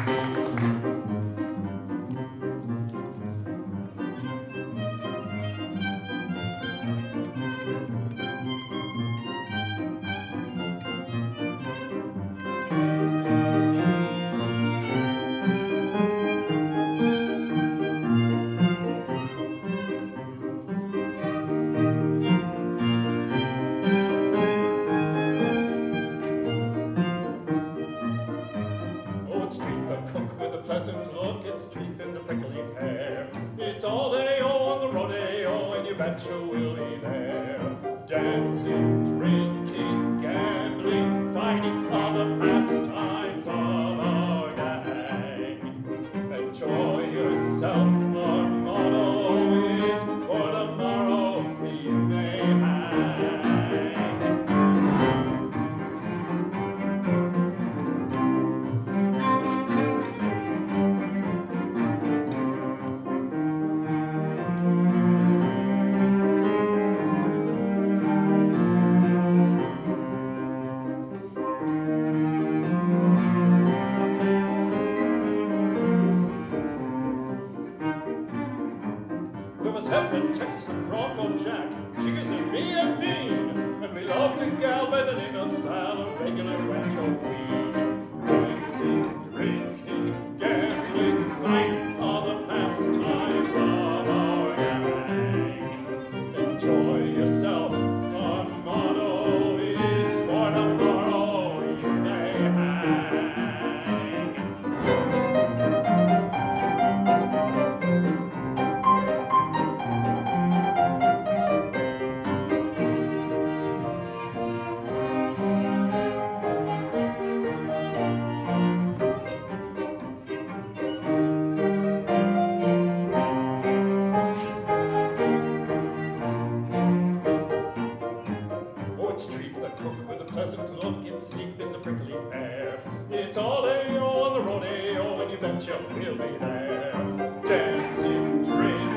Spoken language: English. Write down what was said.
Pleasant look, it's treat in the prickly pear. It's all day on the rodeo, and you bet you will be there. Dancing, drinking, gambling, fighting are the pastimes of our gang. Enjoy yourself, our motto is for tomorrow you may hang. Hepburn, Texas, and Bronco Jack, Jiggers and me and Bean, and we loved a gal by the name of Sal, a regular rancho queen. Dancing, drinking, gambling, fighting are the pastimes of our gang. Enjoy yourself, our motto is for tomorrow you may hang. Pleasant look, it's sleep in the prickly pear. It's all day on the rodeo, and you bet you will be there. Dancing, drinking,